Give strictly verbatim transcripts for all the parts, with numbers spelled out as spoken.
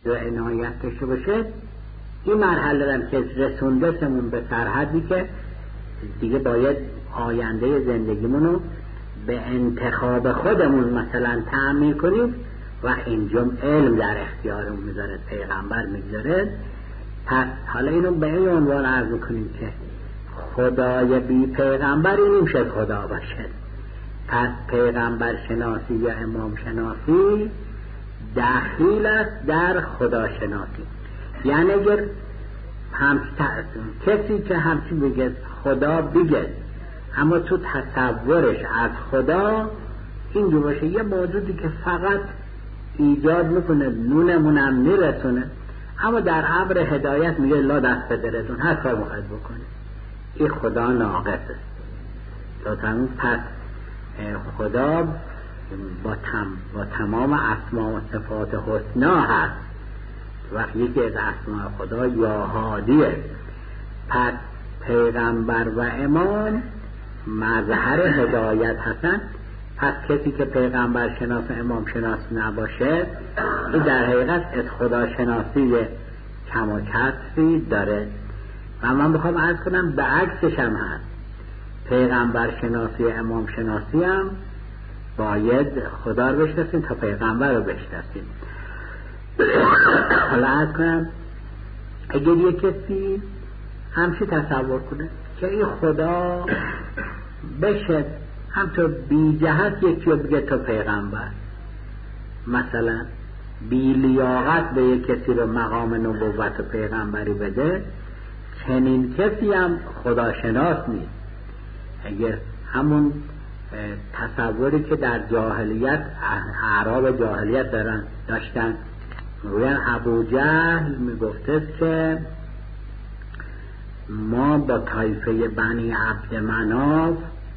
توجه عنایت داشته باشه، این مرحله هم که رسونده سمون به سرحدی که دیگه باید آینده زندگیمونو به انتخاب خودمون مثلا تعمیر کنیم و اینجا علم در اختیارمون میذاره، پیغمبر میذاره. پس حالا اینو به این عنوان عرض میکنیم که خدای بی پیغمبری نمیشه خدا باشه. پس پیغمبر شناسی یا امام شناسی دخیل است در خدا شناسی. یعنی اگر هم کسی که همچی بگه خدا بگه اما تو تصورش از خدا اینجور باشه یه موجودی که فقط ایجاد میکنه نونمونم میرسونه، اما در امر هدایت میگه لا دست بدرتون هر کار مخواهد بکنه، این خدا ناقصه. لطفاً پس خدا با, تم با تمام اسما و صفات حسنا هست. وقتی یکی از اسماء خدا یا هادیه، پس پیغمبر و امام مظهر هدایت هستن. پس کسی که پیغمبر شناس و امام شناس نباشه این در حقیقت از خدا شناسی کم و کسری داره. و من بخوام عرض کنم به عکسش هم هست، پیغمبر شناسی و امام شناسی هم باید خدا رو بشناسیم تا پیغمبر رو بشناسیم. حالا عرض کنم اگر یک کسی همچی تصور کنه که این خدا بشه همطور بی جهت یکی رو بگه تو پیغمبر، مثلا بی لیاقت به یک کسی رو مقام نبوت و پیغمبری بده، چنین کسی هم خداشناس نیست. اگر همون تصوری که در جاهلیت اعراب جاهلیت دارن داشتن، رویان ابو جهل میگفته که ما با طایفه بنی عبد مناف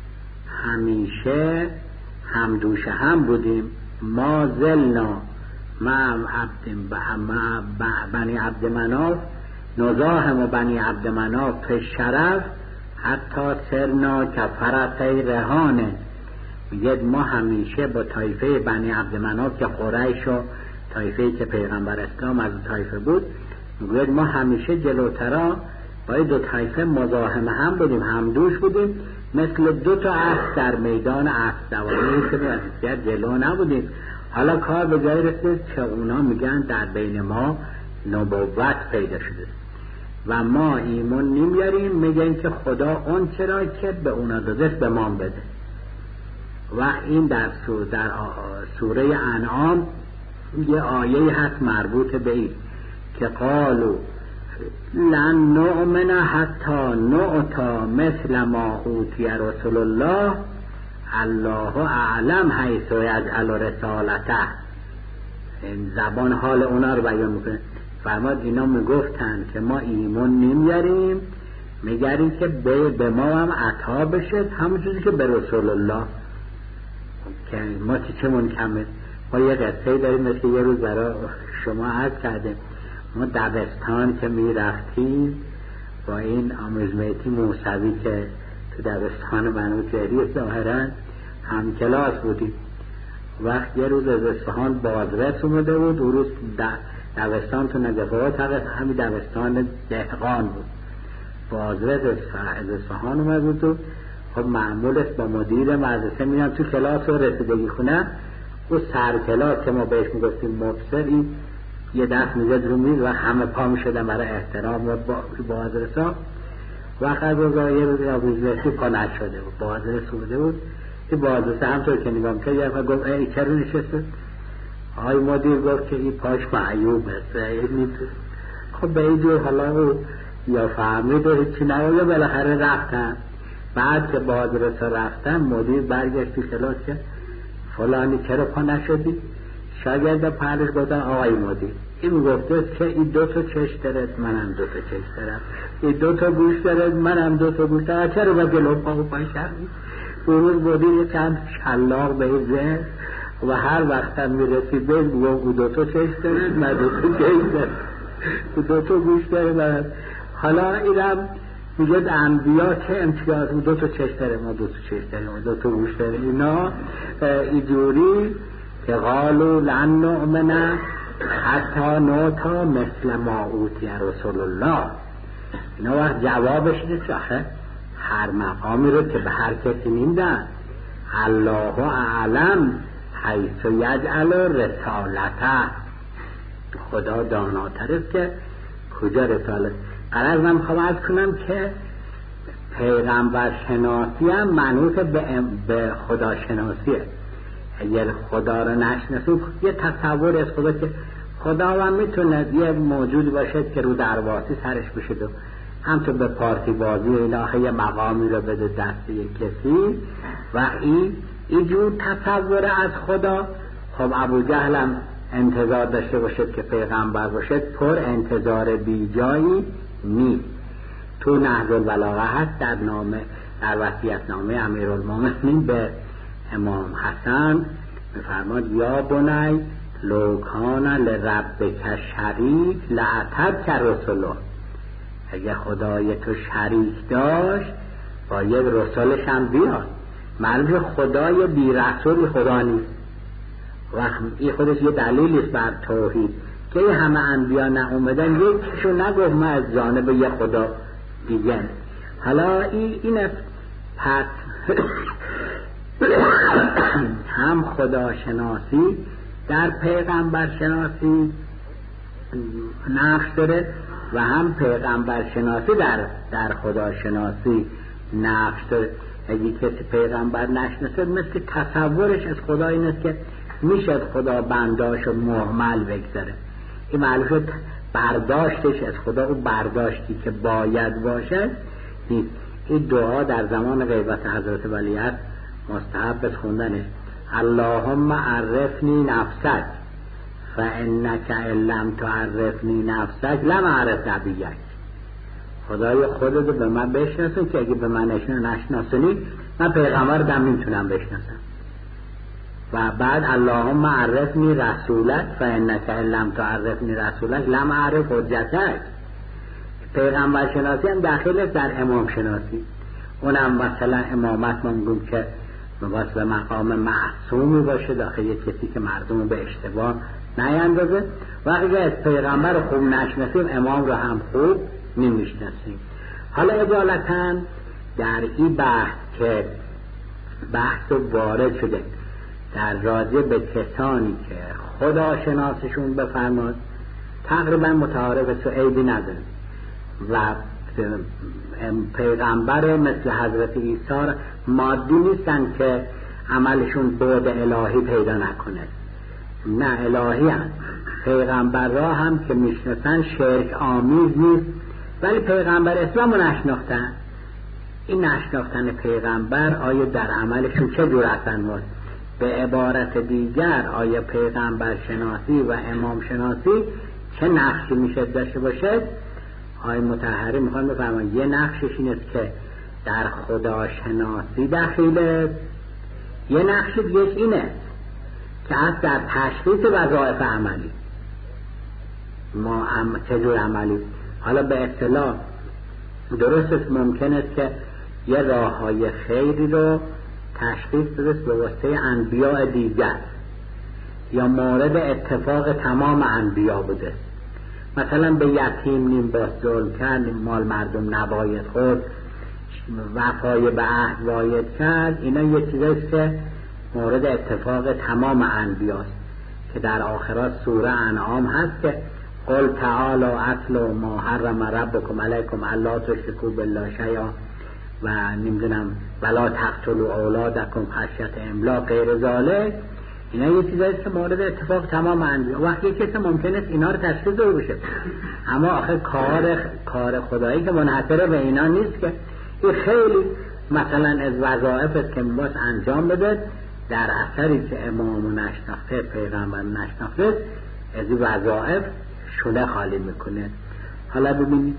همیشه همدوش هم بودیم، ما زلنا مع عبد بنی عبد مناف نزاهم و بنی عبد مناف به شرف حتی سرنا کفرتی رهانه. میگه ما همیشه با طایفه بنی عبد مناف که قریش و طایفه‌ای که پیغمبر اسلام از طایفه بود، میگه ما همیشه جلوترا با دو طایفه مزاحم هم بودیم، همدوش بودیم، مثل دو تا اسب در میدان اسب دوانی که وضعیت جلو نبودیم. حالا کار به جای رسید که اونا میگن در بین ما نبوت پیدا شده و ما ایمان نمیاریم، میگن که خدا اون چرا که به اونا داده به ما بده. و این در سوره, در سوره انعام یه آیه هست مربوط به این که قالو لن نؤمن حتی نؤتا مثل ما اوتی رسول الله الله اعلم حیث یجعل رسالته. این زبان حال اونا رو بیان میکنه. فرماد اینا میگفتن که ما ایمان نمیاریم، میگریم که به, به ما هم عطا بشه همون چیزی که به رسول الله. که ما چی چمون کمه؟ ما یه قصه داریم مثل یه روز برای شما عرض کردیم. ما دبستان که میرفتیم با این آموزمیتی موسوی که تو دبستان منوچهری ظاهرا هم کلاس بودیم. وقت یه روز از اصفهان بازرس اومده بود، اون روز دبستان تو نجف‌آباد همین دبستان دهقان بود. بازرس از اصفهان اومده بود و خب معمولش با مدیر مدرسه میان تو کلاس و رسیدگی خونه. او سر کلاس که ما بهش میگفتیم مبصری یه دست میزد رو میز و همه پا میشدن برای احترام و بازرس ها. وقت از یه روز آبوزرسی پا نشده بود، بازرس اومده بود. این بازرس همطور که نگام که یه دفعه گفت ای چرا نشسته؟ آی مدیر گفت که این پاش معیوب است. خب به این جور حالا او یا فهمید و هیچی نگه یا بالاخره رفتن. بعد که بازرس رفتن مدیر برگشت تو کلاس که فلانی چرا پا نشدی؟ شاگرد پرش گفتن آقای مدیر این گفته که این دو تا چشم دارد منم دو تا چشم دارم، این دو تا گوش دارد منم دو تا گوش دارم، چرا با گلو پا و پای شرمی؟ اون مدیر چند شلاق به این ذهن و هر وقت هم میرسید به او دو تا چشم دارد من دو تا چشم دارم، او دو تا گوش دارد. حالا اینم میگه انبیا چه امتیاز، او دو تا چشم داره ما دو تا چشم داریم ما دو تا گوش داریم. اینا اینجوری که قالو لن نؤمن حتی نوتا مثل ما اوتی رسول الله. اینا وقت جوابش نیست آخه هر مقامی رو که به هر کسی میدن. الله اعلم حیث یجعل رسالته، خدا داناتر است که کجا رسالت. قرار من میخوام عرض کنم که پیغمبر شناسی هم منوط به, به خدا شناسیه. اگر خدا رو نشناسیم یه تصور از خدا که خدا هم میتونه یه موجودی باشه که رو درواسی سرش بشه و همطور به پارتی بازی و الهه یه مقامی رو بده دست یک کسی و این اینجور تصور از خدا. خب ابو جهل هم انتظار داشته باشد که پیغمبر باشد پر انتظار بی جایی نیست. تو نهج البلاغه هست در نامه در وصیت نامه امیرالمومنین به امام حسن میفرماد یا بنی لو کان لربک شریک لاتت رسوله، اگه خدای تو شریک داشت با یک رسولش هم بیاد. معلومه خدای بی رسول خدا نیست و این خودش یه دلیلی است بر توحید که همه انبیا نه اومدن یکیشو نگفت ما از جانب یه خدا دیگه. حالا این این است پس هم خدا شناسی در پیغمبر شناسی نقش داره و هم پیغمبر شناسی در در خدا شناسی نقش داره. اگه کسی پیغمبر نشناسه مثل تصورش از خدا این است که میشه خدا بنداش و مهمل بگذاره. این معلومه برداشتش از خدا او برداشتی که باید باشه نیست. این دعا در زمان غیبت حضرت ولی است مستحب از خوندنه. اللهم عرفنی نفسک فانک ان لم تعرفنی نفسک لم اعرف نبیک. خدای خودت به من بشناسون که اگه به من نشناسونی من پیغمبر دم میتونم بشناسم. و بعد اللهم عرفنی رسولک فانک ان لم تعرفنی رسولک لم اعرف حجتک. پیغمبر شناسی هم داخل است در امام شناسی. اونم مثلا امامت ما میگم که واسه مقام معصومی باشه داخل یک کسی که مردم به اشتباه نیندازه. وقتی از پیغمبر خوب نشناسیم امام رو هم خوب نمیشناسیم. حالا اجالتا در این بحث که بحث وارد شده در راجع به کسانی که خدا شناسشون بفرماد تقریبا متعارف عیبی نداره و پیغمبر مثل حضرت عیسی مادی نیستن که عملشون بعد الهی پیدا نکنه. نه الهی هم پیغمبر را هم که میشناسن شرک آمیز نیست ولی پیغمبر اسلام رو نشناختن. این نشناختن پیغمبر آیا در عملشون چه جور اثر داشت؟ به عبارت دیگر آیا پیغمبر شناسی و امام شناسی چه نقشی میشه داشته باشه؟ آقای مطهری میخوان بفرمایند یه نقشش این است که در خدا شناسی دخیله، یه نقش دیگه اینه که از در تشخیص وظایف عملی ما هم چجور عملی. حالا به اصطلاح درست است ممکن است که یه راه های خیری رو تشخیص بدست به واسطه انبیاء دیگر یا مورد اتفاق تمام انبیاء بوده. مثلا به یتیم نیم باز ظلم کرد، مال مردم نباید خورد، وفای به عهد باید کرد. اینا یه چیزایست که مورد اتفاق تمام انبیاست که در آخرات سوره انعام هست که قل تعالوا اتلوا ما حرم ربکم علیکم الا تشرکوا بالله شیئا و نمیدونم ولا تقتلوا اولادکم خشیة املاق غیر ذالک. اینا یه چیزایست که مورد اتفاق تمام انبیا. وقتی کسی ممکنه اینا رو تشخیص داده بشه اما آخه کار کار خدایی که منحصر به اینا نیست که این خیلی مثلا از وظایف است که باید انجام بده در اثری که امام نشناخته پیغمبر نشناخته از این وظایف شونه خالی میکنه. حالا ببینید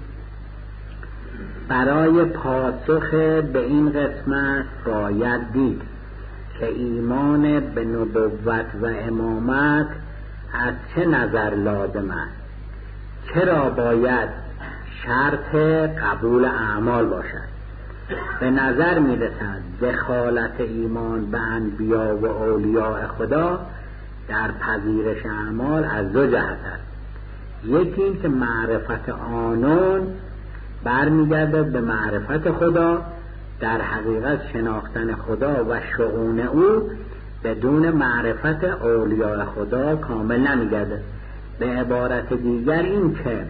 برای پاسخ به این قسمت باید دید که ایمان به نبوت و امامت از چه نظر لازم است، چرا باید شرط قبول اعمال باشد. به نظر می رسد دخالت ایمان به انبیا و اولیاء خدا در پذیرش اعمال از دو جهت است. یکی این که معرفت آنون برمیگرده به معرفت خدا، در حقیقت شناختن خدا و شؤون او بدون معرفت اولیاء خدا کامل نمیگرده. به عبارت دیگر این که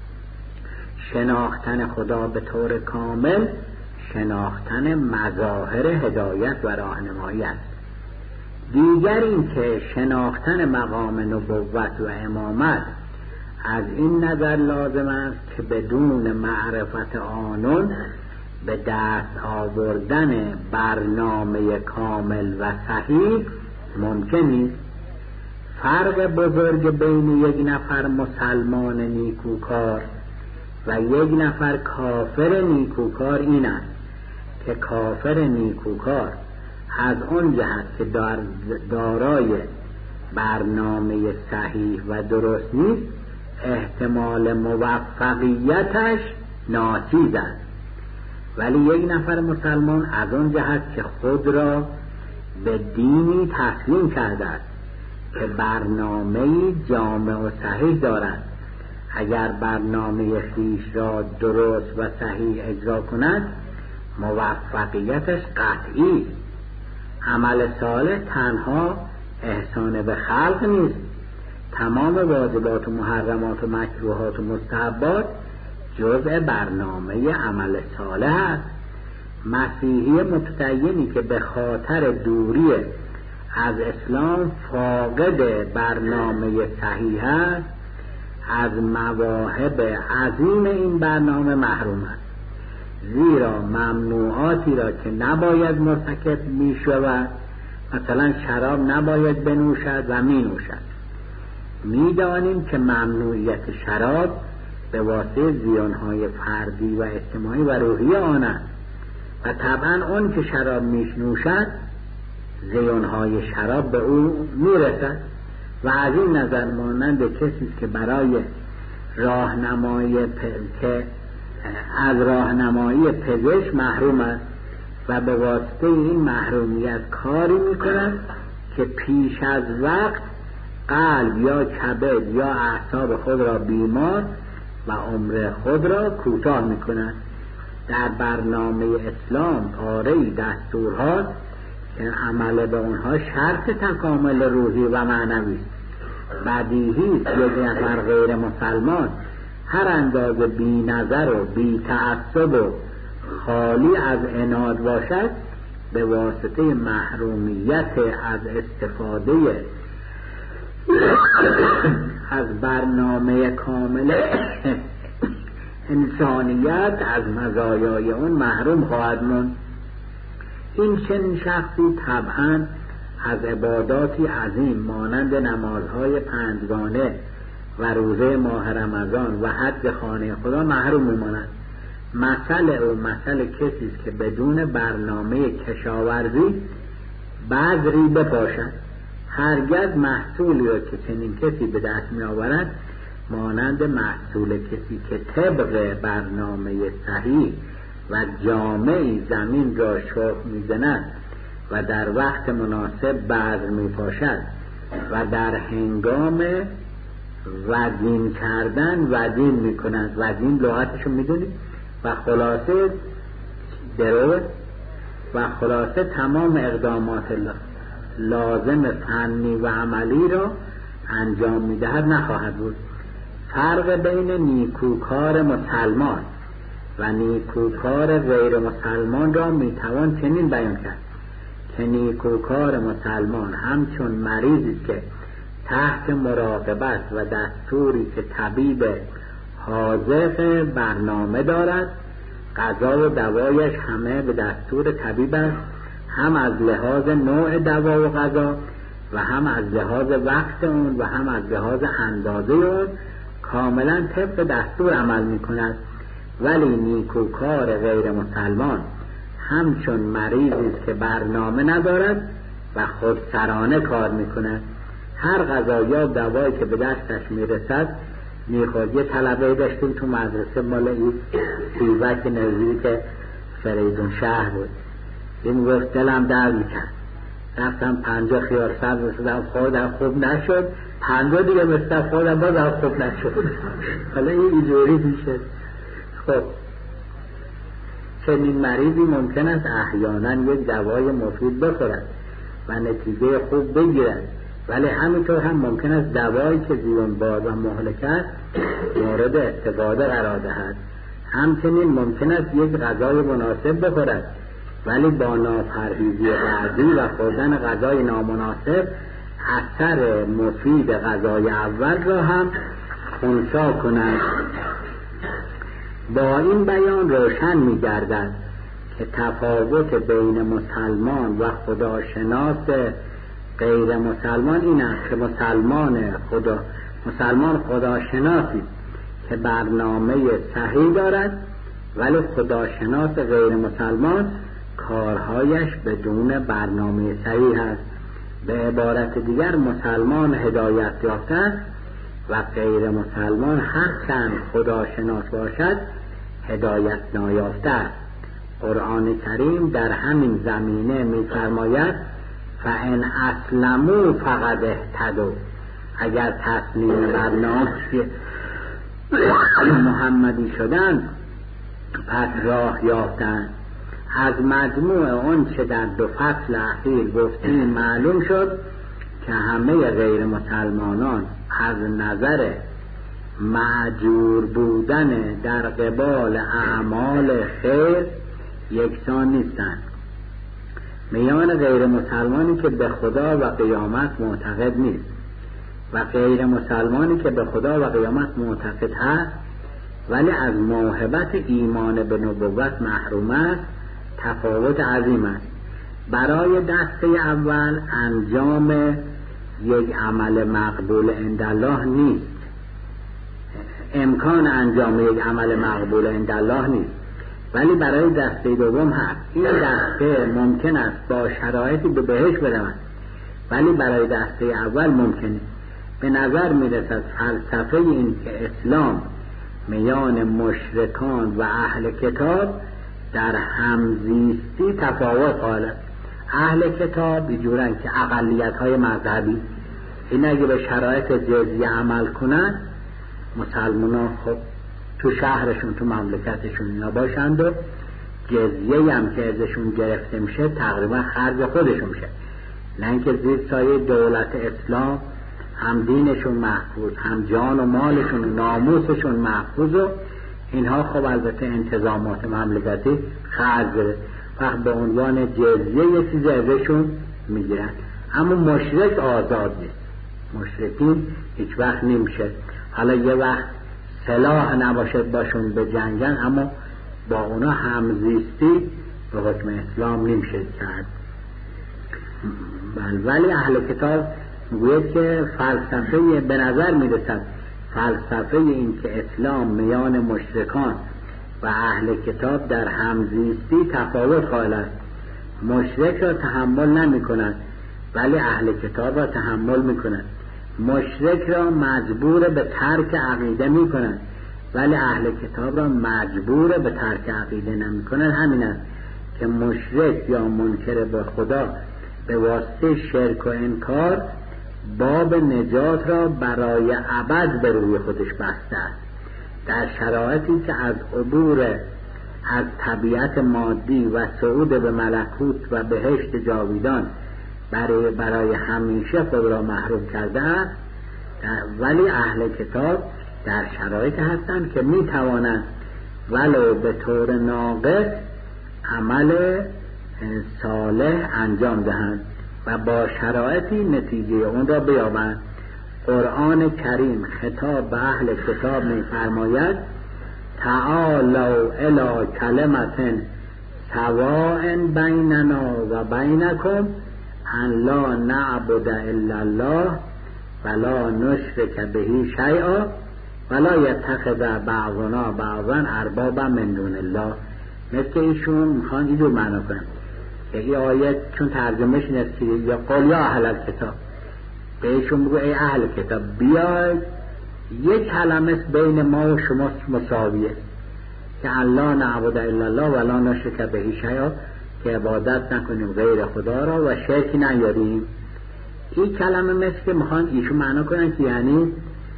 شناختن خدا به طور کامل شناختن مظاهر هدایت و راهنمایی است. دیگر این که شناختن مقام نبوت و امامت از این نظر لازم است که بدون معرفت آنون به دست آوردن برنامه کامل و صحیح ممکن نیست. فرق بزرگ بین یک نفر مسلمان نیکوکار و یک نفر کافر نیکوکار این است که کافر نیکوکار از آن جهت که دار دارای برنامه صحیح و درست نیست احتمال موفقیتش ناچیز است، ولی یک نفر مسلمان از آن جهت که خود را به دینی تسلیم کرده است که برنامه‌ای جامع و صحیح دارد، اگر برنامه خویش را درست و صحیح اجرا کند موفقیتش قطعی است. عمل صالح تنها احسان به خلق نیست، تمام واجبات و محرمات و مکروهات و مستحبات جزء برنامه عمل صالح است. مسیحی متدینی که به خاطر دوری از اسلام فاقد برنامه صحیح است از مواهب عظیم این برنامه محروم است، زیرا ممنوعاتی را که نباید مرتکب می شود، مثلا شراب نباید بنوشد و می نوشد. می دانیم که ممنوعیت شراب به واسطه زیانهای فردی و اجتماعی و روحی آن است و طبعا اون که شراب می نوشد زیانهای شراب به او می رسد و از این نظر مانند کسی که برای راهنمایی که از راهنمایی پزشک محروم است و به واسطه این محرومیت کاری میکند که پیش از وقت قلب یا کبد یا اعصاب خود را بیمار و عمر خود را کوتاه میکند. در برنامه اسلام پاره‌ای دستورهاست که عمل به اونها شرط تکامل روحی و معنوی است. بدیهی است یک نفر غیر مسلمان هر اندازه بی نظر و بی تعصب و خالی از عناد باشد به واسطه محرومیت از استفاده از برنامه کامل انسانیت از مزایای اون محروم خواهد موند. این چنین شخصی طبعا از عباداتی عظیم مانند نمازهای پنجگانه و روزه ماه رمضان و حج خانه خدا محروم میماند. مثل او مثل کسی است که بدون برنامه کشاورزی بذری بپاشد. هرگز محصولی را که چنین کسی به دست می آورد مانند محصول کسی که طبق برنامه صحیح و جامعی زمین را شخم میزند و در وقت مناسب بذر می پاشد و در هنگام وزین کردن وزین می کند. وزین لغتشو می دونید و خلاصه درو و خلاصه تمام اقدامات لازم فنی و عملی را انجام می دهد نخواهد بود. فرق بین نیکوکار مسلمان و نیکوکار غیر مسلمان را می توان چنین بیان کرد که نیکوکار مسلمان همچون مریضی که تحت مراقبت و دستوری که طبیب حاذق برنامه دارد، غذا و دوایش همه به دستور طبیب است، هم از لحاظ نوع دوا و غذا و هم از لحاظ وقت اون و هم از لحاظ اندازه اون کاملا طبق دستور عمل می کند. ولی نیکوکار غیر مسلمان همچون مریضی که برنامه ندارد و خود سرانه کار می کند. هر غذا یا دوایی که به دستش می رسد میخورد. یه طلبه داشتیم تو مدرسه مال این سیوک نزدیک فریدون شهر بود. این گفت دلم درد میکرد رفتم پنجاه خیار سبز رسیدم خوردم خوب نشد، پنجاه دیگه مثل خوردم بازم خوب نشد. حالا این اینجوری میشه. خب چنین مریضی ممکن است احیانا یک دوای مفید بخورد و نتیجه خوب بگیرد، ولی همینطور هم ممکن است دوایی که زیانبار و مهلک است مورد استفاده قرار دهد. همچنین ممکن است یک غذای مناسب بخورد ولی با ناپرهیزی بعدی و خوردن غذای نامناسب اثر مفید غذای اول را هم خنثی کند. با این بیان روشن می گردد که تفاوت بین مسلمان و خداشناس غیر مسلمان این است که مسلمان خدا مسلمان خداشناسی که برنامه صحیح دارد، ولی خداشناس غیر مسلمان کارهایش بدون برنامه صحیح است. به عبارت دیگر مسلمان هدایت یافته است و غیر مسلمان هر چند خداشناس باشد هدایت نایافته است. قرآن کریم در همین زمینه می‌فرماید فَإِنْ أَسْلَمُوا فَقَدِ اهْتَدَوْا، اگر تسلیم بر نام محمدی شدند پس راه یافتند. از مجموع اون چه در دو فصل اخیر گفتیم معلوم شد که همه غیر مسلمانان از نظر معجور بودن در قبال اعمال خیر یکسان نیستند. میان غیر مسلمانی که به خدا و قیامت معتقد نیست و غیر مسلمانی که به خدا و قیامت معتقد هست ولی از موهبت ایمان به نبوت محروم است تفاوت عظیم است. برای دسته اول انجام یک عمل مقبول عند الله نیست، امکان انجام یک عمل مقبول عند الله نیست، ولی برای دسته دوم هست. این دسته ممکن است با شرایطی به بهشت برود ولی برای دسته اول ممکنه. به نظر میرسد فلسفه این که اسلام میان مشرکان و اهل کتاب در همزیستی تفاوت قائل. اهل کتاب اینجورن که اقلیت های مذهبی این اگه به شرایط جزیه عمل کنن مسلمان خب تو شهرشون تو مملکتشون اینا باشند و جزیه هم که ازشون گرفته میشه تقریبا خرج خودشون میشه، نه اینکه زیر سایه دولت اسلام هم دینشون محفوظ هم جان و مالشون و ناموسشون محفوظ و اینها خب البته انتظامات مملکتی خرج بره وقت به عنوان جزیه یه چیزی ازشون میگیرن. اما مشرک آزاد نیست، مشرکین هیچ وقت نمیشه. حالا یه وقت سلاح نباشد باشون به جنگن اما با اونا همزیستی به حکم اسلام نمیشه کرد. ولی اهل کتاب میگوید که فلسفه به نظر میرسد فلسفه این که اسلام میان مشرکان و اهل کتاب در همزیستی تفاوت قائل است. مشرک را تحمل نمی کند ولی اهل کتاب را تحمل می کند. مشرک را مجبور به ترک عقیده می کند ولی اهل کتاب را مجبور به ترک عقیده نمی کند. همین است که مشرک یا منکر به خدا به واسطه شرک و انکار باب نجات را برای ابد به روی خودش بسته است. در شرایطی که از عبور از طبیعت مادی و صعود به ملکوت و بهشت جاویدان برای برای همیشه خود را محروم کرده است، ولی اهل کتاب در شرایط هستند که می توانند ولو به طور ناقص عمل صالح انجام دهند و با شرایطی نتیجه اون را بیابند. قرآن کریم خطاب به اهل کتاب می فرماید تعالوا الی کلمة سواء بیننا و بینکم ان لا نعبد الا الله ولا نشرک به شیئا ولا یتخذ بعضنا بعضا اربابا من دون الله. مثل ایشون میخوان اینجور معنا کنن که این آیت چون ترجمهش نسید یا قل یا اهل کتاب به ایشون بگو ای اهل کتاب بیاید یک کلمه بین ما و شما مساویه که الله نعبد الا الله ولا نشرک به شیئا، که عبادت نکنیم غیر خدا را و شرک نیاریم. این کلمه مثل که میخوان ایشون معنا کنن که یعنی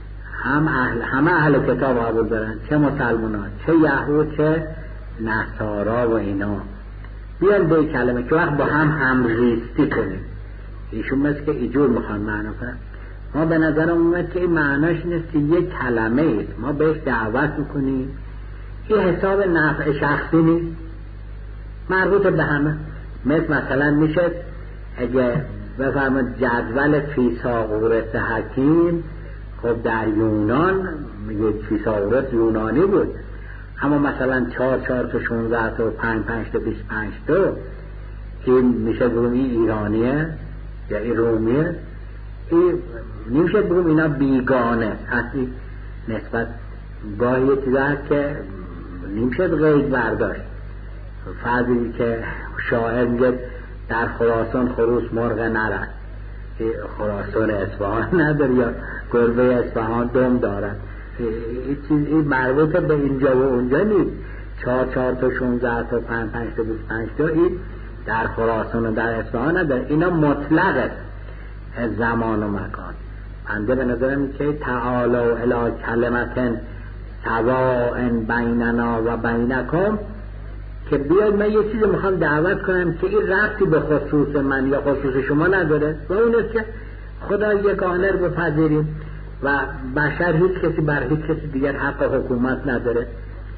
هم اهل همه اهل کتاب قبول دارن، چه مسلمانان چه یهود چه نصارا و اینا، بیان به کلمه که وقت با هم همزیستی کنیم. ایشون مثل که اینجور میخوان معنا کنن. ما به نظر اومد که این معناش نیست که یک کلمه ایست ما بهش دعوت میکنیم، این حساب نفع شخصی نیست، مربوط به همه. مثل مثلا میشه اگه بفرمایید جدول فیثاغورس حکیم، خب در یونان یک فیثاغورس یونانی بود، اما مثلا چهار چهار تا شونزده تا پنج پنج تا بیست پنج تا این میشه بگم این ایرانیه یا این رومیه، این نمیشه بگم اینا بیگانه هستی نسبت گاهی چیزا هست که نمیشه غیب برداشت. فرضی که شاعر میگه در خراسان خروس مرغ نرد، خراسان اصفهان نداره یا گربه اصفهان دم دارد، این چیز این مربوط به اینجا و اونجا نیست. چهار چهار تا شونزده تا پنج پنج تا بیست پنج تا این در خراسان و در اصفهان نداره، اینا مطلقه زمان و مکان. بنده به نظرم که تعالوا الی کلمة سواء بیننا و بینکم، که بیاید من یه چیزی میخوام دعوت کنم که این ربطی به خصوص من یا خصوص شما نداره و اون است که خدا یگانه رو بپذیریم و بشر هیچ کسی بر هیچ کسی دیگر حق حکومت نداره.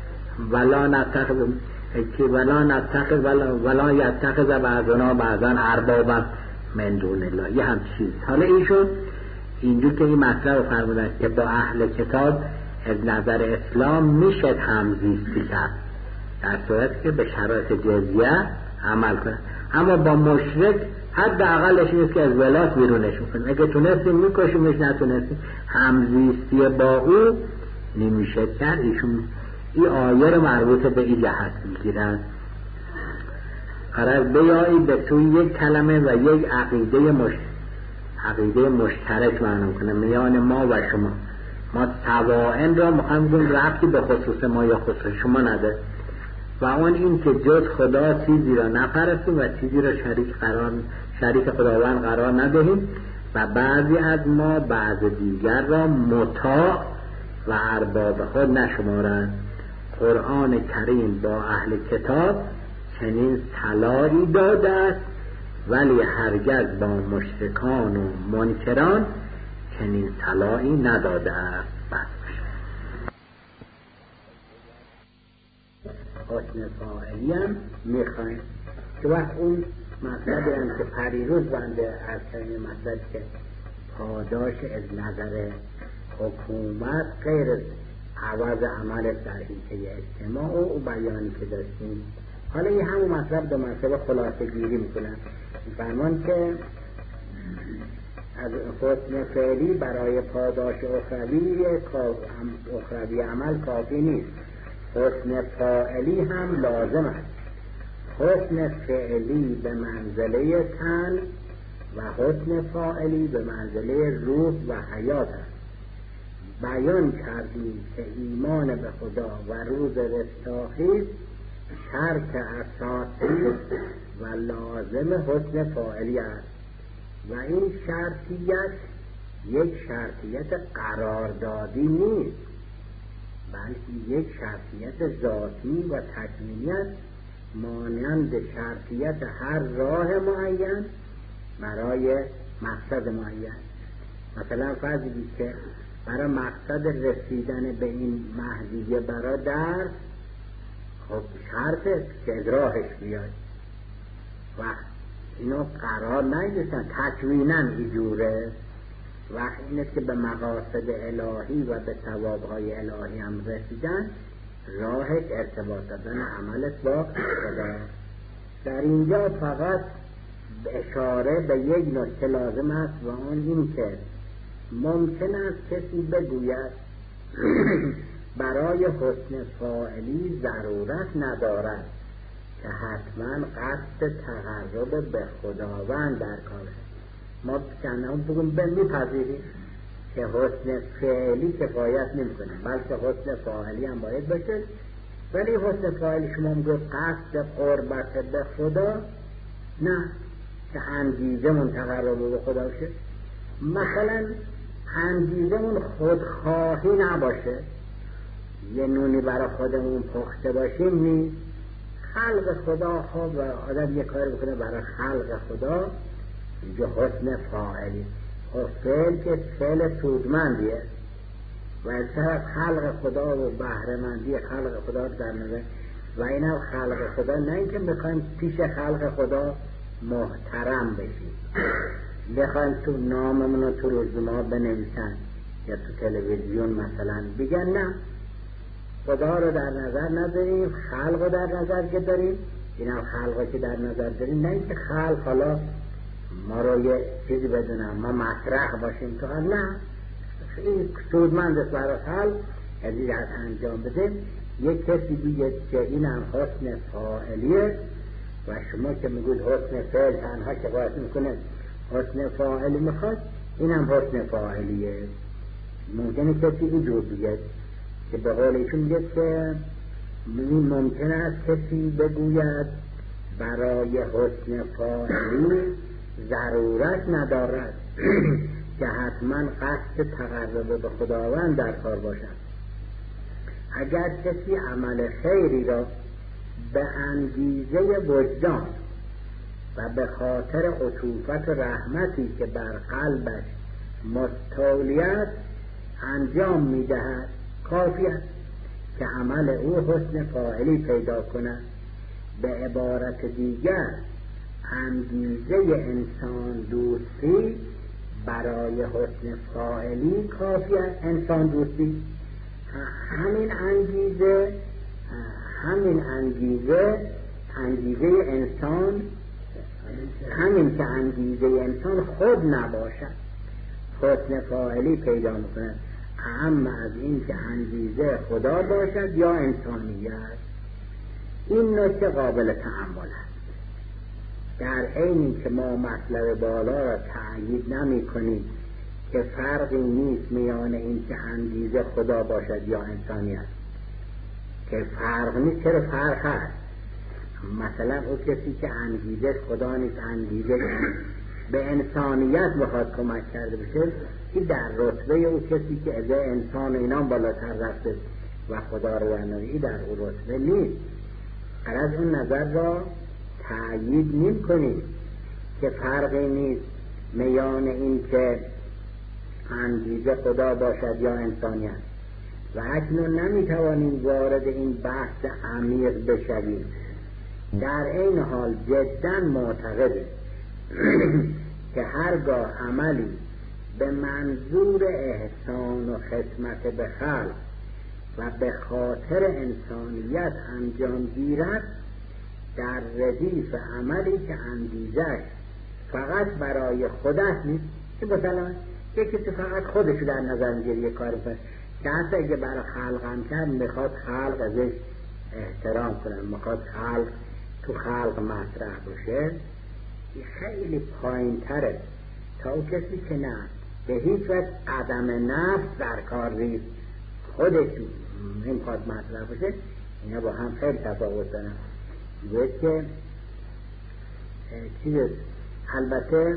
ولا نتخذ که ولا نتخذ ولا ولا یتخذ بعضنا بعضا اربابا من دون الله، یه هم چیز. حالا ایشون اینجور که این مطلب رو فرمودن که با اهل کتاب از نظر اسلام میشه همزیستی کرد در صورت که به شرایط جزیه عمل کنه، اما با مشرک حداقلش اینه که از ولات بیرونش میکنیم، اگه تونستیم میکشیمش، نتونستیم همزیستی با او نمیشه کرد. ایشون این آیه رو مربوط به این جهت میگیرن. قرار بیایی به توی یک کلمه و یک عقیده مش... عقیده مشترک معنی کنه میان ما و شما. ما سواءن را مخواهیم ربطی به خصوص ما یا خصوص شما نده، و اون این که جز خدا چیزی را نپرستیم و چیزی را شریک قرار شریک خداوند قرار ندهیم و بعضی از ما بعض دیگر را مطاع و ارباب خود نشمارند. قرآن کریم با اهل کتاب چنین صلاحی داده است، ولی هرگز با مشرکان و منکران چنین صلاحی نداده است. بس حسن فاعلی هم میخوایم که وقت اون مطلبی هم که پریروز بنده از کردن مطلب که پاداش از نظر حکومت غیر از عوض عمل در حیطه اجتماع و او بیانی که داشتیم. حالا این همون مطلب دو مطلب خلاصه گیری میکنن. فرمان که از حسن فعلی برای پاداش اخروی اخروی عمل کافی نیست، حسن فاعلی هم لازم است. حسن فعلی به منزله تن و حسن فاعلی به منزله روح و حیات است. بیان کردیم که ایمان به خدا و روز رستاخیز شرط اساسی و لازم حسن فاعلی است و این شرطیت یک شرطیت قراردادی نیست، بلکه یک شرطیت ذاتی و تکوینی است، مانند شرطیت هر راه معین برای مقصد معین. مثلا فرضی که برای مقصد رسیدن به این مهدیه برادر خب شرطه که از راهش بیاد و اینو قرار نگذاشتن، تکویناً اینجوره. وقت اینه که به مقاصد الهی و به ثوابهای الهی هم رسیدن، راه ارتباط دادن عملت با خدا. در اینجا فقط اشاره به یک نکته لازم است و آن این که ممکن است کسی بگوید برای حسن فاعلی ضرورت ندارد که حتما قصد تقرب به خداوند در کاره. ما کنه بگم به میپذیریم که حسن فعلی کفایت نمی کنه، بلکه حسن فاعلی هم باید باشه ولی حسن فاعل شما میگه قصد قربت به خدا، نه که انگیزه من تقرب به خدا باشه. مثلا انگیزمون خودخواهی نباشه، یه نونی برای خودمون پخته باشیم نیست. خلق خدا خوب و آدم یه کار بکنه برای خلق خدا، اینجا حسن فاعلی. خب فعل که فعل سودمندیه و از طرف خلق خدا و بهره‌مندی خلق خدا در نظر و این هم خلق خدا، نه اینکه بخوایم پیش خلق خدا محترم بشیم، بخوایم تو ناممون رو تو روزنامه بنویسن یا تو تلویزیون مثلا بگن نه، خدا رو در نظر نداریم، خلق رو در نظر که داریم. این هم خلق که در نظر داریم، نه اینکه خلق حالا ما رو یه چیزی بدونم ما مطرح باشیم تو هم، نه، این سودمند است برای خلق از این جهت انجام بده. یک کسی دیگه که این هم حسن فاعلیه و شما که میگوید حسن فعل تنها که باید میکنه حسن فاعلی میخواد، این هم حسن فاعلیه. ممکنه کسی اینجور بگید که به قول ایشون میگه که ممکن است کسی بگوید برای حسن فاعلی ضرورت ندارد که حتما قصد تقرب به خداوند در کار باشد. اگر کسی عمل خیری را به انگیزه وجدان و به خاطر عطوفت و رحمتی که بر قلبش مستولیت انجام میدهد، کافی است که عمل او حسن فاعلی پیدا کند. به عبارت دیگر انگیزه انسان دوستی برای حسن فاعلی کافی است. انسان دوستی همین انگیزه همین انگیزه انگیزه انسان همین که انگیزه انسان خود نباشد حسن فاعلی پیدا میکنه، اما از این که انگیزه خدا باشد یا انسانیت. این نکته قابل تأمل است. در عین که ما مطلب بالا را تأیید نمی کنیم که فرقی نیست میان این که انگیزه خدا باشد یا انسانیت، که فرق نیست. چرا فرق هست؟ مثلا او کسی که انگیزه خدا نیست، انگیزه به انسانیت بخواد کمک کرده بشه، این در رتبه او کسی که از انسان اینا بالاتر رفته و خدا رو برنامه‌ای در او رتبه نیست. از اون نظر را تأیید نمی کنیم که فرقی نیست میان این که انگیزه خدا باشد یا انسانیت. و اکنون نمیتوانیم وارد این بحث عمیق بشویم. در این حال جدا معتقدیم که هرگاه عملی به منظور احسان و خدمت به خلق و به خاطر انسانیت انجام گیرد، در ردیف عملی که انگیزش فقط برای خودش نیست، که مثلا یکی که فقط خودشو در نظر میگیره یه کار کنه، که حتی اگه برای خلق هم کرد میخواد خلق ازش احترام کنن، میخواد خلق تو خلق مطرح باشه، خیلی پایین تره تا اون کسی که نه به هیچ وقت عدم نفس در کار ریز خودش نمیخواد مطرح باشه. اینا با هم خیلی تفاوت دارن. باید که چیز البته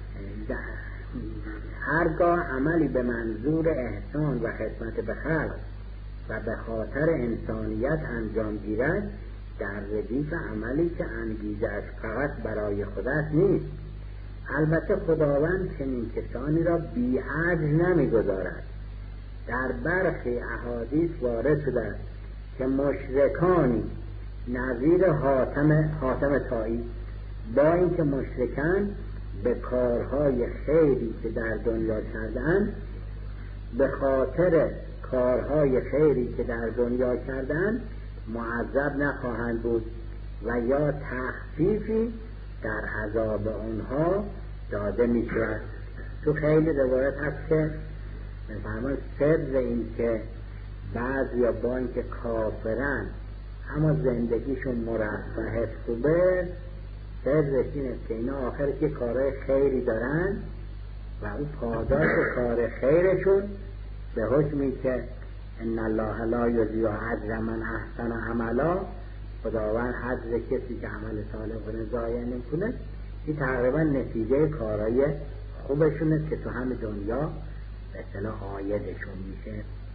هرگاه عملی به منظور احسان و خدمت به خلق و به خاطر انسانیت انجام گیرد، در ردیف عملی که انگیزش فقط برای خودش نیست. البته خداوند چنین کسانی را بی‌عجز نمی‌گذارد. در برخی احادیث وارد شده است که مشرکانی نظیر حاتم حاتم طایی با اینکه مشرکان به کارهای خیری که در دنیا کردند، به خاطر کارهای خیری که در دنیا کردند معذب نخواهند بود و یا تخفیفی در عذاب اونها داده می شود. تو خیلی روایت هست که میفهمن سر این که بعضی با اینکه کافرن اما زندگیشون مرفه خوبه، سرش این است که اینا آخر که کارهای خیری دارن و اون پاداش کار خیرشون به حکمی که ان الله لا یضیع اجر من احسن عملا، خداوند اجر کسی که عمل صالح کنه ضایع نمی‌کنه. این تقریبا نتیجه کارهای خوبشونه که تو همه دنیا به اصطلاح عایدشون میشه.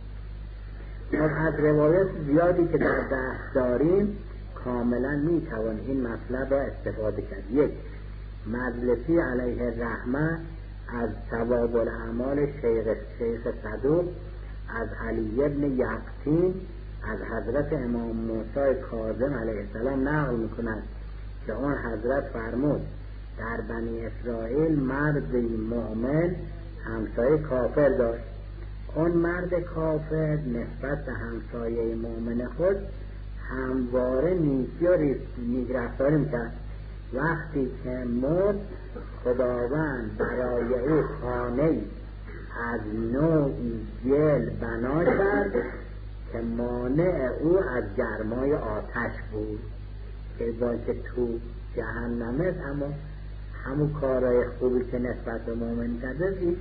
ما از روایت زیادی که در دست داریم کاملا میتوان این مطلب را استفاده کرد. یک، مجلسی علیه الرحمه از ثواب الاعمال شیخ شیخ صدوق از علی ابن یقطین از حضرت امام موسی کاظم علیه السلام نقل میکند که اون حضرت فرمود در بنی اسرائیل مردی مؤمن همسایه کافر داشت. اون مرد کافر نسبت به همسایه مؤمن خود همواره نیکی و نیک رفتاری میکرد. وقتی که مرد خداوند برای او خانه‌ای از نوعی گل بنا کرد که مانع او از گرمای آتش بود، که با که تو جهنمه اما همون کارهای خوبی که نسبت به مؤمن کرده دید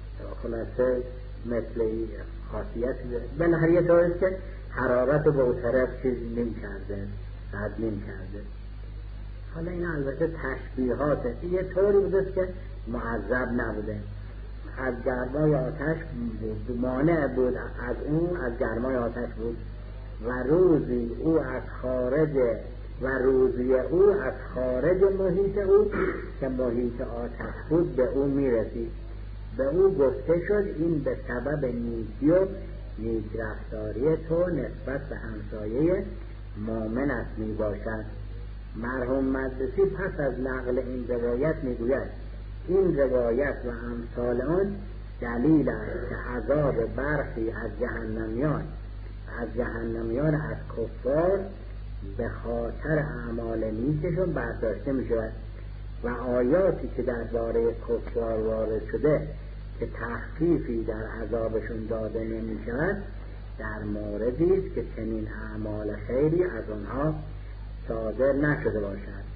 خلاصه مثل خاصیتی داره. بالاخره یه طوریست که حرارت به اون طرف چیزی نمی کرده رد نمی کرده. حالا این البته تشبیهاته، یه طوری بوده که معذب نبوده، از گرمای آتش بود، مانع بود از اون از گرمای آتش بود و روزی او از خارج و روزی او از خارج محیط او که محیط آتش بود به او میرسید. به او گفته شد این به سبب نیکی و نیک رفتاری تو نسبت به همسایه مؤمن است می باشد. مرحوم مجلسی پس از نقل این روایت می گوید این روایت و امثال آن دلیل است که عذاب برخی از جهنمیان از جهنمیان از کفار به خاطر اعمال نیکشون برداشته می شود و آیاتی که درباره کفار وارد شده که تخفیفی در عذابشون داده نمی شود در موردی است که چنین اعمال خیری از آنها صادر نشده باشد.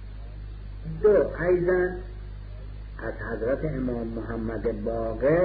دو، ایضا از حضرت امام محمد باقر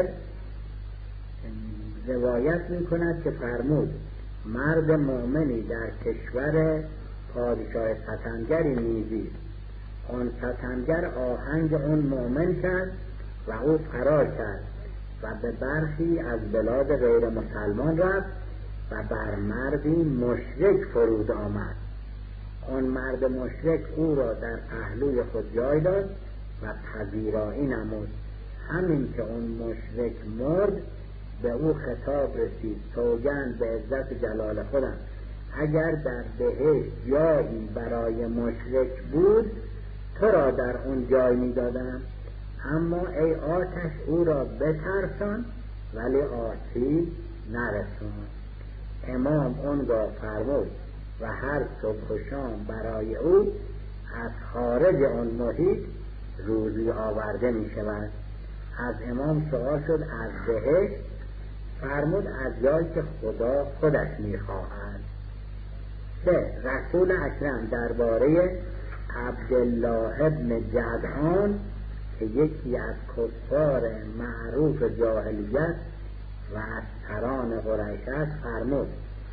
روایت می کند که فرمود مرد مؤمنی در کشور پادشاه ستمگری میزید. آن ستمگر آهنگ اون مؤمن کرد و او فرار کرد و به برخی از بلاد غیر مسلمان رفت و بر مردی مشرک فرود آمد. آن مرد مشرک او را در پهلوی خود جای داد و پذیرایی نمود. همین که اون مشرک مرد به او خطاب رسید سوگند به عزت جلال خودم اگر در بهشت جایی برای مشرک بود تو را در اون جای می دادم، اما ای آتش او را بترسان ولی آسیب نرسان. امام اونگاه فرمود و هر صبح و شام برای او از خارج آن محیط روزی آورده می شود. از امام سوال شد از بهشت؟ فرمود از جایی که خدا خودش می خواهد. سه، رسول اکرم درباره عبدالله ابن جدعان که یکی از کفار معروف جاهلیت و از سران قریش است فرمود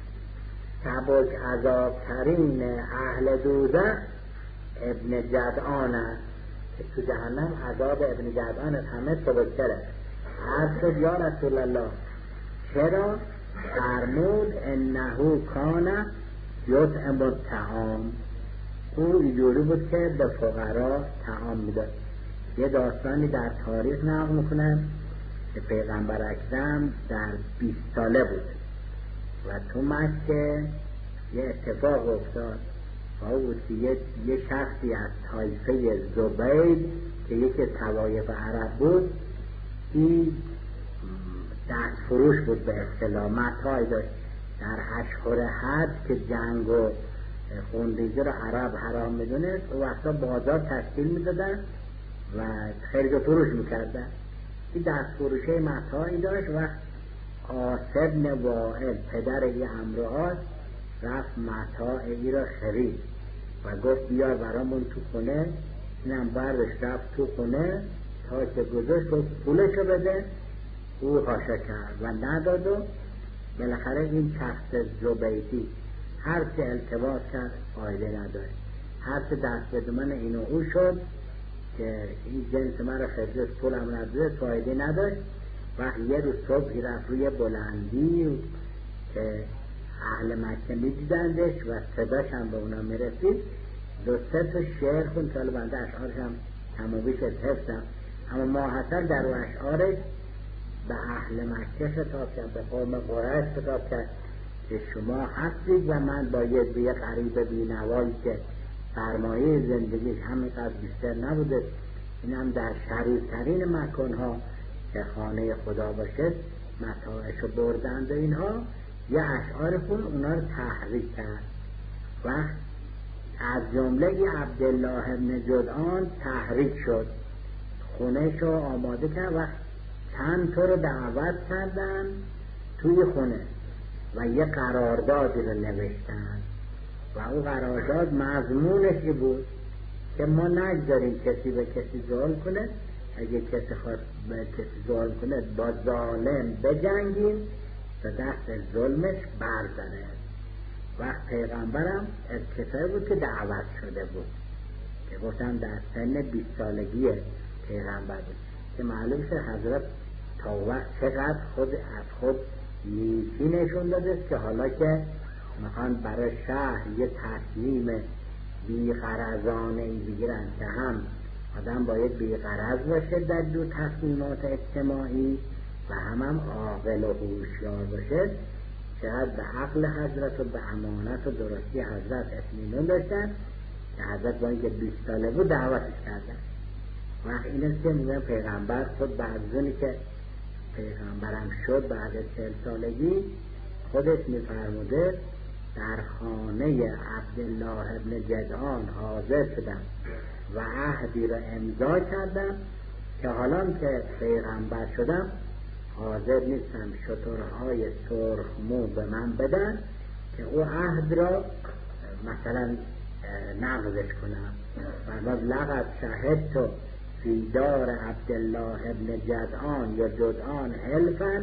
سبک عذابترین اهل دوزخ ابن جدعان است که تو جهنم عذاب ابن جدعان همه سبکتره. عرض شد یا رسول الله چرا؟ فرمود انه کان یطعم الطعام، او اینجوری بود که به فقرا طعام میداد. یه داستانی در تاریخ نقل میکنن که پیغمبر اکرم در بیست ساله بود و تو مکه یه اتفاق افتاد و او بود که یه, یه شخصی از طایفه زبید که یکی طوایف عرب بود این دست فروش بود به اصطلاح متاعی داشت در اشهر حج که جنگ و خونریزی رو عرب حرام میدونه و وقتا بازار تشکیل میدادن و خرید و فروش میکردن. این دست فروشه متاعی داشت و آصف بن وائل پدر ای امرؤاس رفت متاع ای را خرید و گفت بیار برامون تو خونه. اینم بردش رفت تو خونه تا که گذاشت گفت پولشو بده. او حاشا کرد و نداد و بالاخره این شخص زبیدی هر چه التباس کرد فایده نداره، هر چه دست به دامن این و او شد که این جنس من را خرجت پولم نداره فایده نداشت. وقت یه روز صبحی رفت روی بلندی که اهل مکه می دیدندش و صداش هم به اونا می رسید، دو سه تا شعر خون که بنده اشعارش هم کمابیش حفظم، اما ماحصل در و اشعارش به اهل مکه خطاب کرد، به قوم قریش خطاب کرد که شما هستید و من باید به یه غریب بینوایی که سرمایه زندگیش همینقدر بیشتر نبوده، این هم در شریفترین مکانها که خانه خدا باشه متاعشو بردند و اینها، یه اشعار خون اونا رو تحریک کرد و از جمله عبدالله ابن جدعان تحریک شد، خونهشو آماده کرد و چند تا رو دعوت کردن توی خونه و یه قراردادی رو نوشتن و او قرارداد مضمونش بود که ما نگذاریم کسی به کسی ظلم کنه، اگه کسی خواست به کسی ظلم کنه با ظالم بجنگیم و دست ظلمش برداره. وقت پیغمبرم از کسایی بود که دعوت شده بود که گفتم در سن بیست سالگی پیغمبر بود که معلوم شد حضرت تا وقت چقدر خود از خود نیکی نشون داده که حالا که میخوان برای شهر یه تصمیم بی‌غرضانه ای بگیرن که هم آدم باید بی‌غرض باشه در دو تصمیمات اجتماعی و هم هم عاقل و هوشیار باشه، چقدر به عقل حضرت و به امانت و درستی حضرت اطمینان داشتن که حضرت با اینکه بیست ساله بود دعوتش کردن. وقت اینه که میگن پیغمبر خود بعد از اونی که پیغمبرم شد بعد چهل سالگی خودش میفرموده در خانه عبدالله ابن جدعان حاضر شدم و عهدی را امضا کردم که حالا که پیغمبر شدم حاضر نیستم شترهای سرخ مو به من بدن که او عهد را مثلا نقضش کنم. فرمود لقد شهدت فی دار عبدالله ابن جدعان یا جدعان حلفا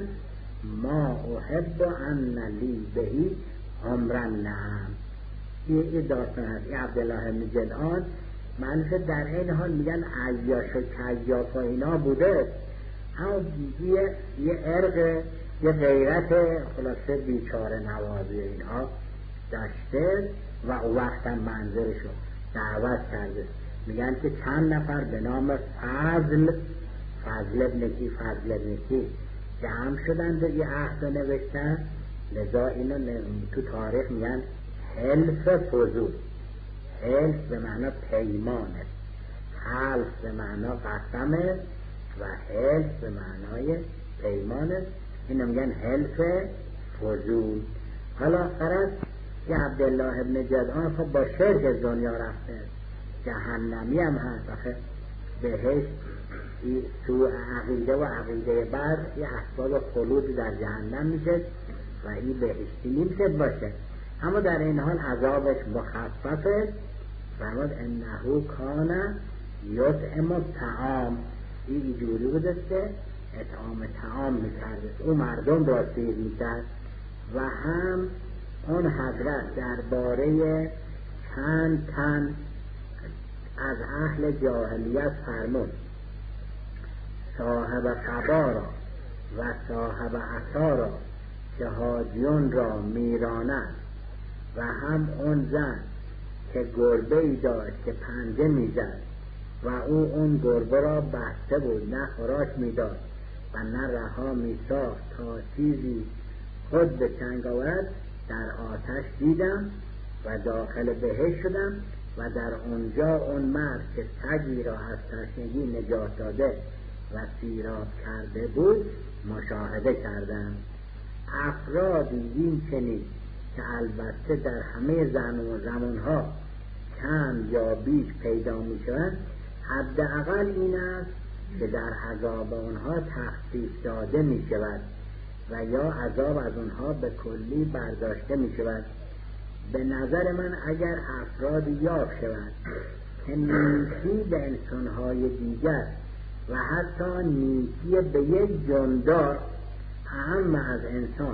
ما احب ان لی بهی عمرن لهم. این داستان هست. این عبدالله ابن جدعان منشه در این حال میگن عیاش و کیاف و اینا بوده، اما یه یه ارق یه غیرت خلاصه بیچاره نوازی اینها داشته و او وقتا منظرشو دعوت کرده. میگن که چند نفر به نام فضل فضل ابن کی فضل ابن کی جمع شدن به یه عهد نوشتن، لذا اینو تو تاریخ میگن حلف فضول. حلف به معنی پیمانه، حلف به معنی قسمه و حلف به معنای پیمانه، اینو میگن حلف فضول. حالا فرض که عبدالله ابن جدعان خب با شرک از دنیا رفته، جهنمی هم هست، آخه بهشت تو عقیده و عقیده بعد یه اسباب خلود در جهنم میشه و این بهشتی نمیشه باشه، اما در این حال عذابش مخففه. فرمود انه کان یطعم الطعام، این جوری بوده که اطعام طعام میکرده، او مردم را سیر میکرد. و هم اون حضرت درباره چند تن از اهل جاهلیت فرمود صاحب قبا را و صاحب عصا را که حاجیون را میراند و هم اون زن که گربه ای داشت که پنجه میزد و او اون گربه را بسته بود، نه خوراک میداد و نه رها میساخت تا چیزی خود به چنگ آورد، در آتش دیدم و داخل بهشت شدم و در اونجا اون مرد که سگی را از تشنگی نجات داده و سیراب کرده بود مشاهده کردم. افرادی این چنین که البته در همه زمان و زمانها کم یا بیش پیدا می شوند، حداقل این است که در عذاب آنها تخفیف داده می شود و یا عذاب از آنها به کلی برداشته می شود. به نظر من اگر افرادی یافت شود که نیکی به انسانهای دیگر و حتی نیکی به یک جاندار اهم از انسان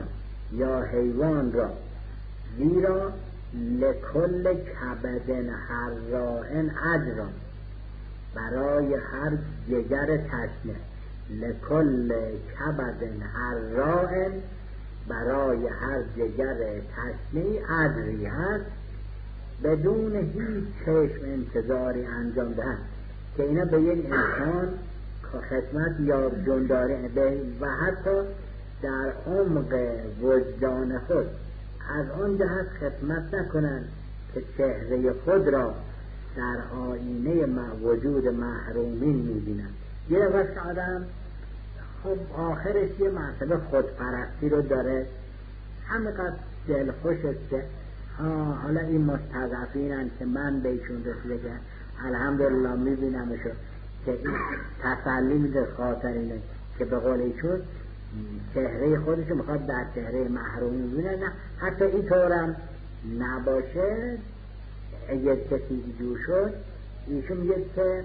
یا حیوان را، زیرا لکل کبد حراء اجرا، برای هر جگر تشنه، لکل کبد حراء، برای هر جگر تشنه اجری هست بدون هیچ چشم انتظاری انجام دهند که اینا به یک انسان خدمت یا جنداری و حتی در عمق وجدان خود از آن جهت خدمت نکنند که چهره خود را در آینه وجود محرومین می‌بینند. یه وقت آدم خب آخرش یه مرتبه خودپرستی رو داره، همینقدر دلخوشه که حالا این مستضعفینن که من بهشون رسیده که الحمدلله میبینمشون، که این تسلی میده خاطر اینه که به قول ایشون چهره خودشو میخواد در چهره محرومی میبینه. نه حتی این طورم نباشه، اگر کسی جور شد ایشون میگه که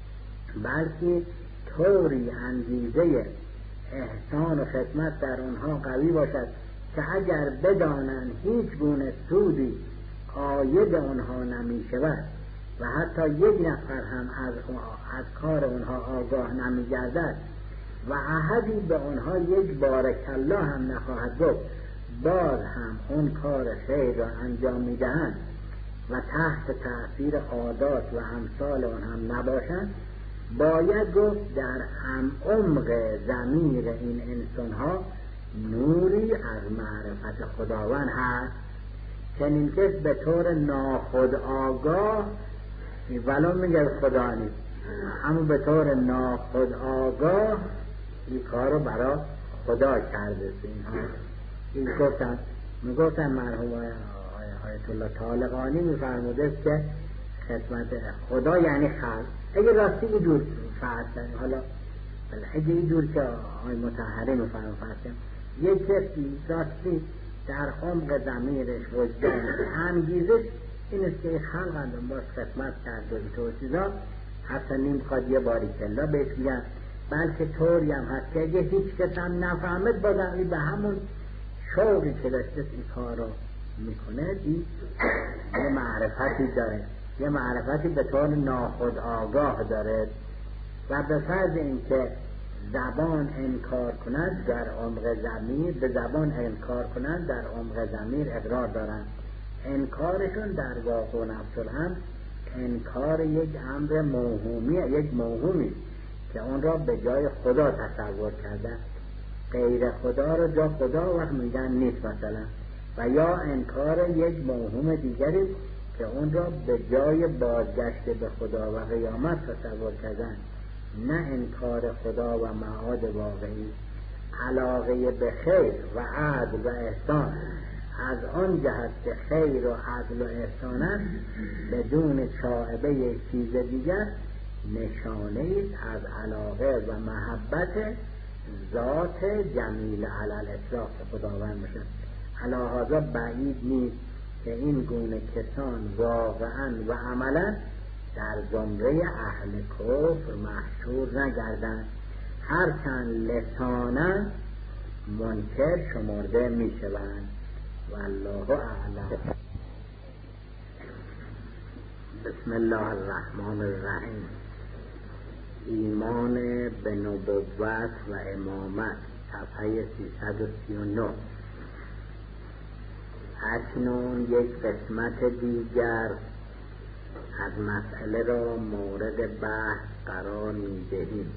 بلکه طوری انگیزه احسان و خدمت در اونها قوی باشد که اگر بدانند هیچ گونه سودی عاید اونها نمی شود و حتی یک نفر هم از, از کار اونها آگاه نمی گردد و احدی به اونها یک بارک الله هم نخواهد گفت، باز هم اون کار خیر را انجام می دهند و تحت تأثیر عادات و امثال اون هم نباشند، باید گفت در هم عمق ضمیر این انسان ها نوری از معرفت خداوند هست، چنین که به طور ناخودآگاه ولو میگه خدا نیست، اما به طور ناخودآگاه این کار رو برای خدا کرده. اینها این گفتن میگفتن مرحوم آیت الله طالقانی میفرموده که خدمت خدا یعنی خلق. اگه راستی این جور فرستن، حالا اگه این جور که آی مطهری میفرمون فرستن، یک کسی راستی در عمق ضمیرش وجدان انگیزش این است که خلق اندام باز خدمت کرده به تو چیزا، حتی نمیخواد یه باری کلا بهش بگن، بلکه طوری هم هست که اگه هیچ کس هم نفهمد بازم این به همون شوقی که داشته این کار رو میکنه، این یه معرفتی داره، یه معرفتی به طور ناخود آگاه داره و به فرض اینکه زبان انکار کنند در عمق ضمیر، به زبان انکار کنند در عمق ضمیر اقرار دارند. انکارشون در واقع و نفس هم انکار یک امر موهومی، یک موهومی که اون را به جای خدا تصور کرده، غیر خدا را جا خدا وقت میگن نیست مثلا، و یا انکار یک موهوم دیگری که اون را به جای بازگشت به خدا و قیامت تصور کردن، نه انکار خدا و معاد واقعی. علاقه به خیر و عدل و احسان از آن جهت که خیر و عدل و احسان است بدون شائبه چیز دیگر نشانه از علاقه و محبت ذات جمیل علی الاطلاق خداوند باشد. علاهذا بعید نیست که این گونه کسان واقعا و عملا در زمره اهل کفر محشور نگردند، هرچند لسانا منکر شمرده می شوند. والله اعلم. بسم الله الرحمن الرحیم. ایمان به نبوت و امامت، صفحه سیصد و سی و نه. اکنون یک قسمت دیگر از مسئله را مورد بحث قرار می دهیم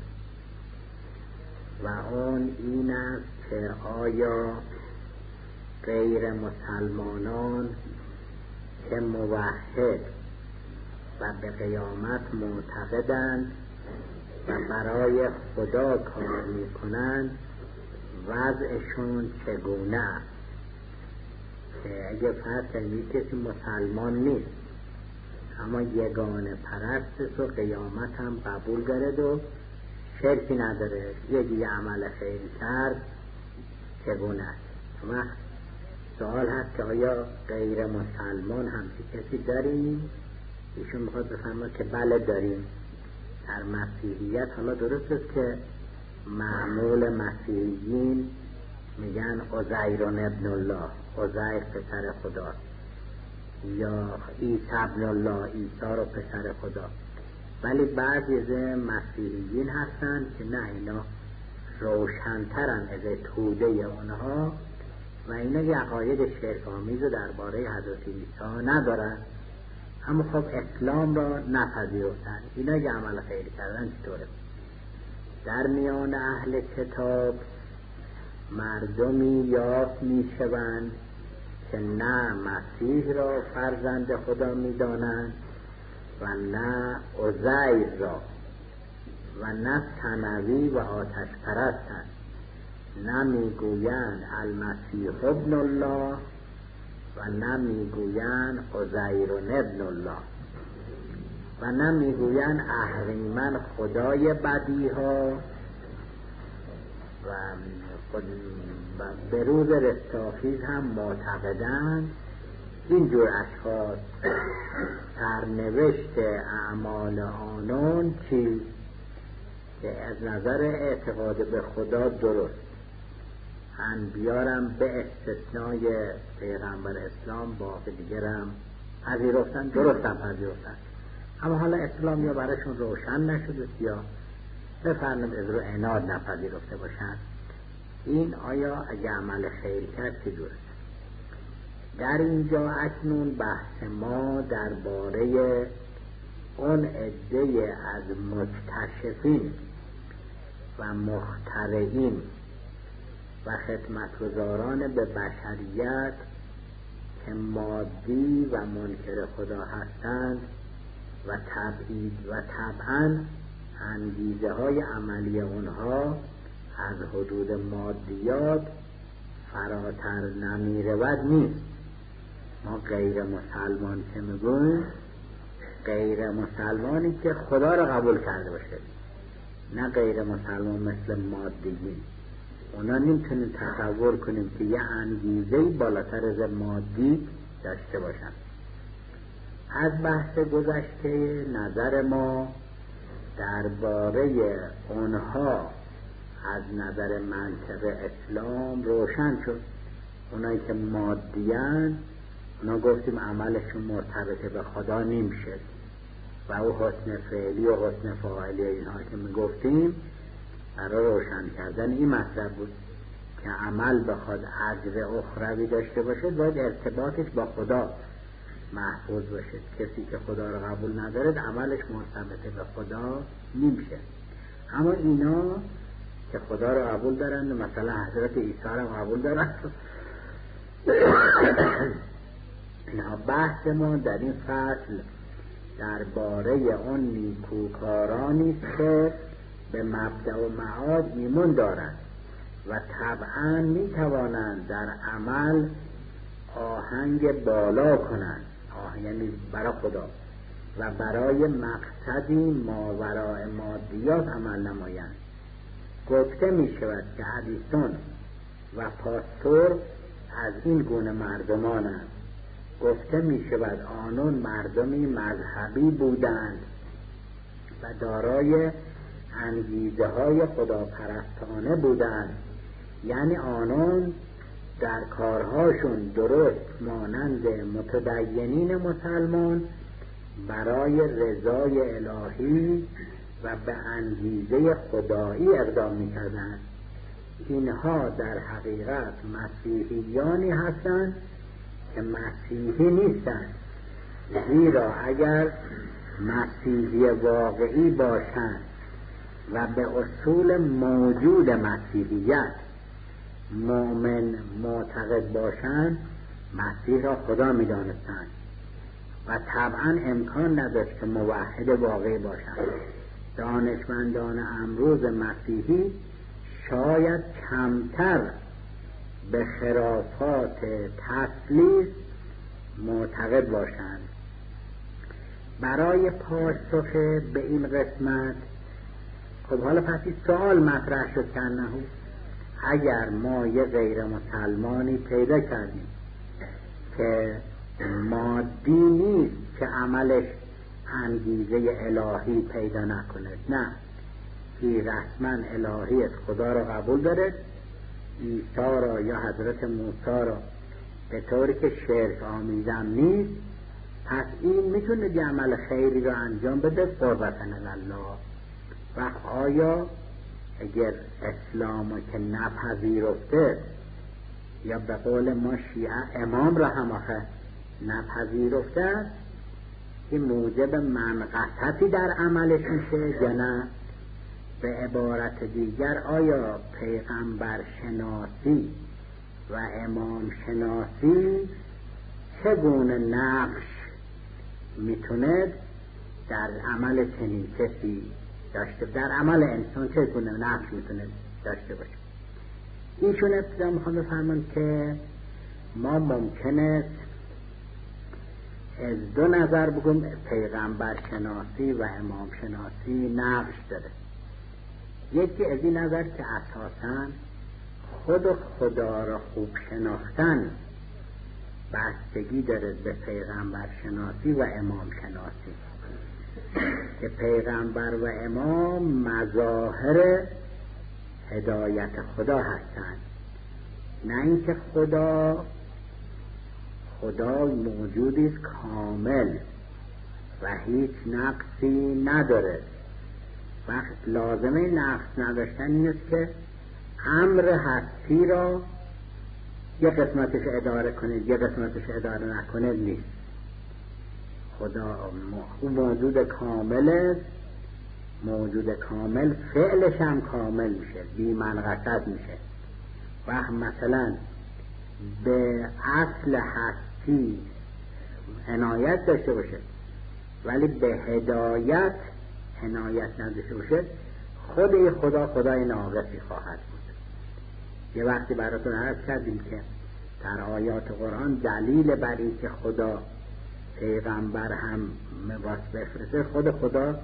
و آن این است که آیا غیر مسلمانان که موحد و به قیامت معتقدند و برای خدا کار می کنند وضعشون چگونه است؟ که اگه فرض کنید کسی مسلمان نیست اما یگانه پرست و قیامت هم قبول دارد و شرکی نداره، یکی عمل خیری کرد، چگونه است؟ اما سوال هست که آیا غیر مسلمان همچی کسی داریم؟ ایشون میخواد بفرماید که بله داریم. در مسیحیت حالا درست است که معمول مسیحیین میگن عزیر ابن الله، عزیر پسر خدا، یا عیسی ابن الله، عیسی رو پسر خدا. ولی بعضی از مسیحیین هستن که نه، اینا روشن‌ترن از توده اونها و اینا یه عقاید شرک‌آمیز درباره حضرت عیسی ندارن، اما خب اسلام را نپذیرفتن. اینا که عمل خیلی کردن چطوره؟ در میان اهل کتاب مردمی یافت میشوند که نه مسیح را فرزند خدا میدانند و نه عزیر را، و نه ثنوی و آتش پرستند، نه میگویند المسیح ابن الله و نه میگویند عزیر ابن الله و نه میگویند اهریمن خدای بدیها و خود به روز رستاخیز هم معتقدند. اینجور اشخاص سرنوشت اعمال آنان چی؟ که از نظر اعتقاد به خدا درست، انبیارم به استثنای پیغمبر اسلام باقی دیگرم پذیرفتن، درست هم پذیرفتن، اما حالا اسلام یا براشون روشن نشده یا بفرمایید از رو عناد نپذیرفته باشن. این آیا اگه عمل خیر کرد چه جوره؟ در اینجا اکنون بحث ما درباره اون عده از مکتشفین و مخترعین و خدمتگزاران به بشریت که مادی و منکر خدا هستند و تبعید و طبعاً انگیزه های عملی اونها از حدود مادیات فراتر نمیرود نیست. ما غیر مسلمان که میگویم غیر مسلمانی که خدا را قبول کرده باشه، نه غیر مسلمان مثل مادیین. اونا نمیتونیم تصور کنیم که یه انگیزه‌ای بالاتر از مادی داشته باشن. از بحث گذشته نظر ما درباره اونها از نظر منطق اسلام روشن شد. اونایی که مادیان، اونا گفتیم عملشون مرتبط به خدا نمیشه و او حسن فعلی و حسن فاعلی اینها که میگفتیم برای روشن کردن این مطلب بود که عمل بخواد اجر اخروی داشته باشه باید ارتباطش با خدا محفوظ باشه. کسی که خدا رو قبول نداره عملش مرتبط به خدا نمیشه. اما اینا که خدا رو قبول دارن، مثلا حضرت عیسی رو قبول دارن، اینا بحث ما در این فصل درباره اون نیکوکارانی که به مبدأ و معاد ایمان دارند و طبعا میتوانند در عمل آهنگ بالا کنند، آه یعنی برای خدا و برای مقصدی ماوراء مادیات عمل نمایند. گفته می شود که حدیثان و پاستور از این گونه مردمانند. گفته می شود آنان مردمی مذهبی بودند و دارای انگیزه های خداپرستانه بودند، یعنی آنان در کارهاشون درست مانند متدینین مسلمان برای رضای الهی و به انگیزه خدایی اقدام می‌کردند. اینها در حقیقت مسیحیانی هستند که مسیحی نیستند، زیرا اگر مسیحی واقعی باشند و به اصول موجود مسیحیت مؤمن معتقد باشند مسیح را خدا می‌دانستند و طبعا امکان نداشت که موحد واقعی باشند. دانشمندان امروز مسیحی شاید کمتر به خرافات تثلیث معتقد باشند. برای پاسخ به این قسمت خب حالا پس این سوال مطرح شد که نه اگر ما یه غیر مسلمانی پیدا کردیم که مادی نیست که عملش انگیزه الهی پیدا نکنه، نه این رسما الهی است، خدا رو قبول داره عیسی را یا حضرت موسی را به طوری که شرک آمیزم نیست، پس این میتونه یه عمل خیری را انجام بده قربتاً الله. و آیا اگر اسلام که نپذیرفته، یا به قول ما شیعه امام را هم آخه نپذیرفته، این موجب منقصتی در عملش میشه یا نه؟ به عبارت دیگر آیا پیغمبر شناسی و امام شناسی چگونه نقش میتونه در عمل چنین کسی داشته، در عمل انسان چگونه نقش میتونه داشته باشه؟ ایشون ابتدا میخوام بفرمان که ما ممکنه از دو نظر بگم پیغمبر شناسی و امام شناسی نقش داره. یکی از این نظر که اساساً خود خدا را خوب شناختن بستگی داره به پیغمبر شناسی و امام شناسی، که پیغمبر و امام مظاهر هدایت خدا هستند، نه اینکه خدا خدا موجودی است کامل و هیچ نقصی نداره. وقت لازمه نقص نداشتن این است که امر هستی را یه قسمتش اداره کنید یه قسمتش اداره نکنید نیست. خدا موجود کامل، موجود کامل فعلش هم کامل میشه، بی منقصد میشه. و مثلا به اصل هستی عنایت داشته باشه ولی به هدایت عنایت نداشته باشه، خود خدا خدای ناقصی خواهد بود. یه وقتی براتون عرض کردیم که در آیات قرآن دلیل بر این که خدا پیغمبر هم می‌واس بفرسته، خود خدا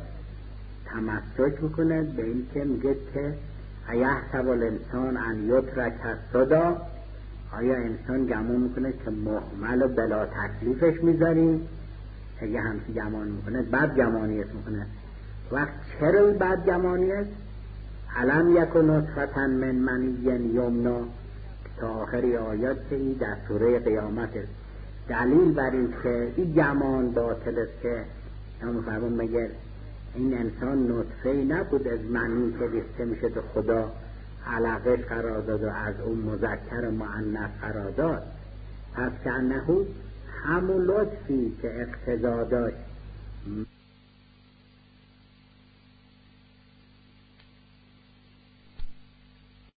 تمسک میکنه به این که میگه که ایحسب الانسان ان یترک سدی، آیا انسان گمان میکنه که مهمل و بلا تکلیفش میذاریم؟ اگه همچی گمان میکنه بد گمانیت میکنه. وقت چرا این بد گمانیت؟ علم یکن نطفة من منی یمنا تا آخری آیات که این در سوره قیامت است. دلیل بر این که این گمان باطل است که نمی‌فهمم مگر این انسان نطفه‌ای نبود از منی که ریخته میشه به خدا علقش قرار داد و از اون مذکر مؤنث قرار داد. پس که انهو همون لطفی که اقتضا داشت